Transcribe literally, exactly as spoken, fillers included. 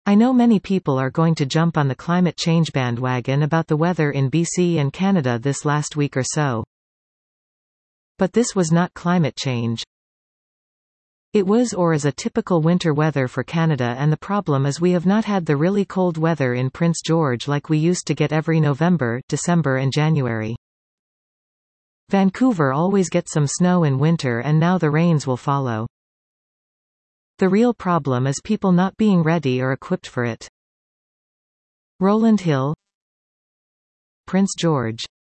I know many people are going to jump on the climate change bandwagon about the weather in B C and Canada this last week or so. But this was not climate change. It was or is a typical winter weather for Canada, and the problem is we have not had the really cold weather in Prince George like we used to get every November, December and January. Vancouver always gets some snow in winter, and now the rains will follow. The real problem is people not being ready or equipped for it. Rowland Hill, Prince George.